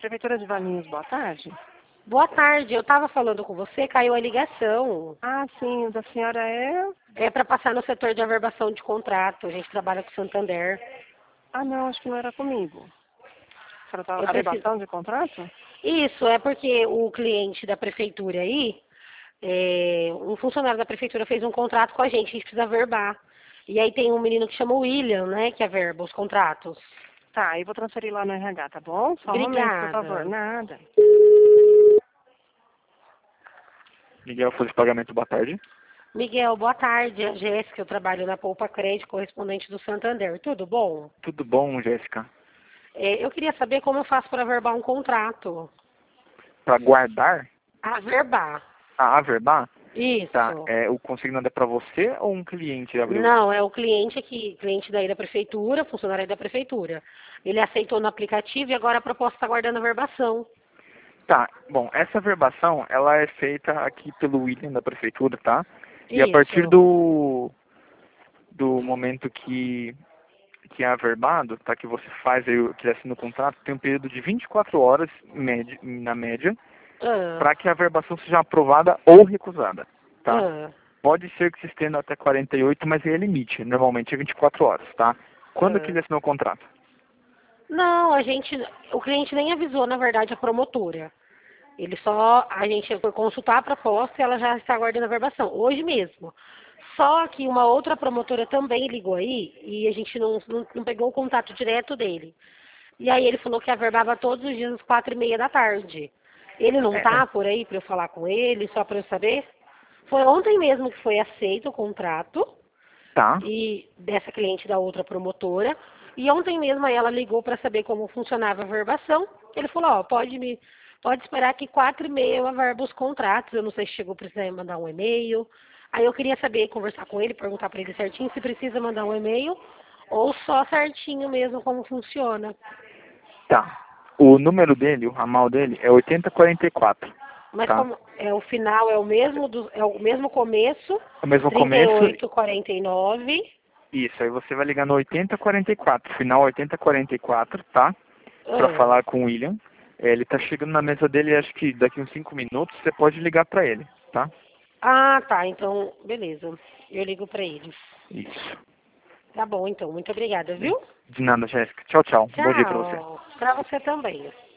Prefeitura de Valinhos, boa tarde. Boa tarde, eu estava falando com você, caiu a ligação. Ah, sim, da senhora é... É para passar no setor de averbação de contrato, a gente trabalha com Santander. Ah, não, acho que não era comigo. A senhora tá... Eu preciso... Averbação de contrato? Isso, é porque o cliente da prefeitura aí, um funcionário da prefeitura fez um contrato com a gente precisa averbar. E aí tem um menino que chama William, né, que averba os contratos. Tá, eu vou transferir lá no RH, tá bom? Só um momento, por favor. Obrigada. Nada. Miguel, folha de pagamento, boa tarde. Miguel, boa tarde. É a Jéssica, eu trabalho na Poupa Crédito, correspondente do Santander. Tudo bom? Tudo bom, Jéssica? Eu queria saber como eu faço para averbar um contrato. Para guardar? Averbar. Ah, averbar? Isso. Tá, o consignado é para você ou um cliente abriu? Não, é o cliente aqui, cliente daí da prefeitura, funcionário aí da prefeitura. Ele aceitou no aplicativo e agora a proposta está guardando a verbação. Tá, bom, essa averbação, ela é feita aqui pelo William da prefeitura, tá? E a Isso. partir do momento que é averbado, tá? Que você faz aí, que assina o contrato, tem um período de 24 horas, na média, para que a averbação seja aprovada ou recusada, tá? Pode ser que se estenda até 48, mas aí é limite. Normalmente é 24 horas, tá? Quando que ele assinou o contrato? Não, o cliente nem avisou, na verdade, a promotora. A gente foi consultar a proposta e ela já está aguardando a verbação, hoje mesmo. Só que uma outra promotora também ligou aí e a gente não pegou o contato direto dele. E aí ele falou que averbava todos os dias às 4:30 da tarde. Ele não tá por aí para eu falar com ele, só para eu saber? Foi ontem mesmo que foi aceito o contrato. Tá. E dessa cliente da outra promotora. E ontem mesmo aí ela ligou para saber como funcionava a verbação. Ele falou, ó, pode esperar que 4:30 eu averbo os contratos. Eu não sei se chegou a precisar mandar um e-mail. Aí eu queria saber, conversar com ele, perguntar para ele certinho se precisa mandar um e-mail ou só certinho mesmo como funciona. Tá. O número dele, o ramal dele, é 8044. Mas tá? como é o final é o mesmo começo, O mesmo começo. 3849. Isso, aí você vai ligar no 8044, final 8044, tá? Pra falar com o William. Ele tá chegando na mesa dele, acho que daqui uns 5 minutos, você pode ligar pra ele, tá? Ah, tá. Então, beleza. Eu ligo pra ele. Isso. Tá bom, então. Muito obrigada, viu? De nada, Jéssica. Tchau, tchau. Tchau. Bom dia pra você. Pra você também.